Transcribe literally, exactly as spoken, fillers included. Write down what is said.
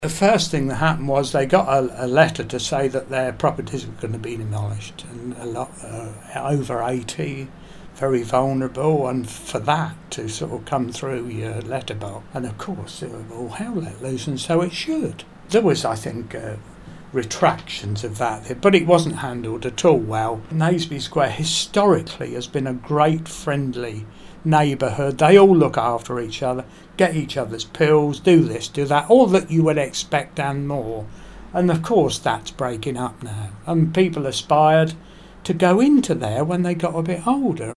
The first thing that happened was they got a, a letter to say that their properties were going to be demolished, and a lot uh, over eighty, very vulnerable, and for that to sort of come through your letterbox, and of course they were all hell let loose, and so it should. There was, I think, uh, retractions of that, but it wasn't handled at all well. Naseby Square historically has been a great friendly neighbourhood. They all look after each other, get each other's pills, do this, do that, all that you would expect and more. And of course that's breaking up now, and people aspired to go into there when they got a bit older.